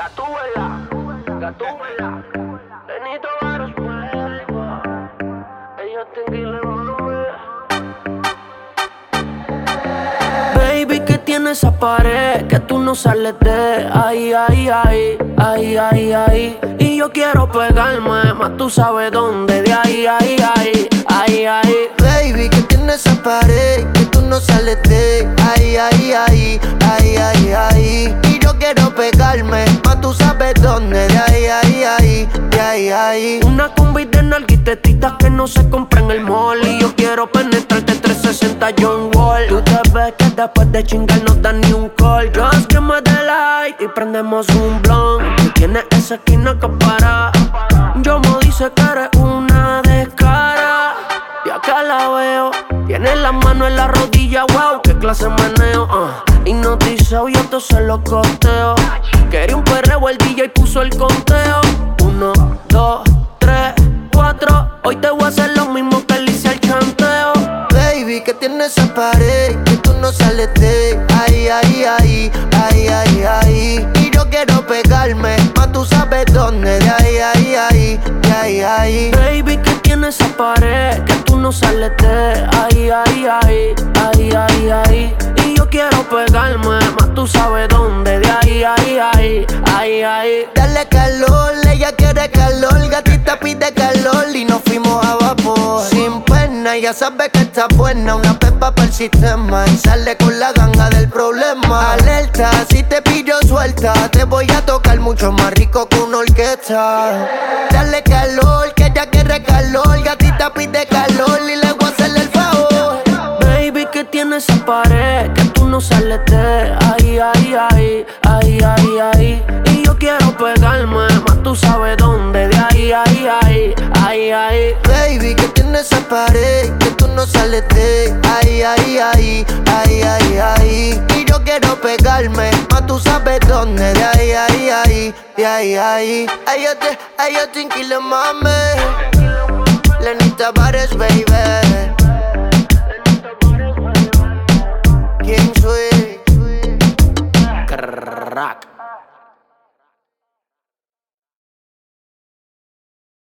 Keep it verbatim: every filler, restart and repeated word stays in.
Gatúbela, Gatúbela, Benito Baros, Puebla. Ellos tranquilos, mami. Baby, ¿qué tiene esa pared? Que tú no sales de ahí, ahí, ahí, ahí, ahí, ahí. Y yo quiero pegarme, más tú sabes dónde. De ahí, ahí, ahí, ahí, ahí. Baby, ¿qué tiene esa pared? Que tú no sales de ahí, ahí, ahí, ahí, ahí, ahí. Y yo quiero pegarme, más tú sabes dónde. De ahí, ahí, ahí, de ahí, ahí. Una combi de nalguitetitas que no se compra en el mall. Y yo quiero penetrarte trescientos sesenta John Wall. Tú te ves que después de chingar no dan ni un call. Just que me dé light y prendemos un blunt. Tú tienes esa esquina que para. Yo me dice que eres una descara. Y acá la veo, tiene la mano en la rodilla, wow, qué clase de meneo, uh. Hipnotizado, yo te se lo costeo. Quería un perreo, el D J puso el conteo. Uno, dos, tres, cuatro. Hoy te voy a hacer lo mismo que le hice al chanteo. Baby, ¿qué tiene esa pared? Que tú no sales de ahí, ahí, ahí, ahí, ahí, ahí. Y yo quiero pegarme, más tú sabes dónde. De ahí, ahí, ahí, de ahí, ahí. Baby, ¿qué tiene esa pared? Que tú no sales de ahí, ahí, ahí, ahí, ahí, ahí. Y yo quiero pegarme, más tú sabes dónde. De ahí, ahí, ahí, ahí, ahí. Dale calor, ella quiere calor, gatita pide calor y nos fuimos a vapor. Sin pena, ya sabe que está buena, una pepa para el sistema y sale con la ganga del problema. Alerta, si te pillo suelta, te voy a tocar mucho más rico que una orquesta. Dale calor, que ella quiere calor, gatita pide calor y le voy a hacerle el favor. Baby, ¿qué tiene esa pared? Que tú no sales de ahí, ahí, ahí, ahí, ahí, ahí. Y yo quiero pegarme, más tú sabes dónde. De ahí, ahí, ahí, ahí, ahí. Baby, ¿qué tiene esa pared? Que tú no sales de ahí, ahí, ahí, ahí, ahí, ahí. Y yo quiero pegarme, más tú sabes dónde. De ahí, ahí, ahí, de ahí, ahí. Ay, yo te, ay, yo te inquilo, mami. Lenita Bares, baby.